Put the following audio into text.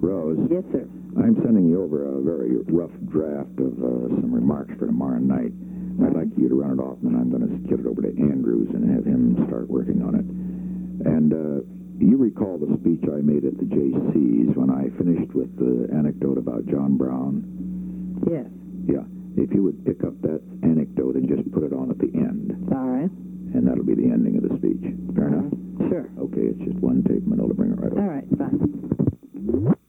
Rose. Yes, sir. I'm sending you over a very rough draft of some remarks for tomorrow night. I'd like you to run it off, and then I'm going to get it over to Andrews and have him start working on it. And you recall the speech I made at the JC's when I finished with the anecdote about John Brown? Yes. Yeah. If you would pick up that anecdote and just put it on at the end. All right. And that'll be the ending of the speech. Fair enough? Sure. Okay, it's just one take, Manila. Bring it right over. All right, fine.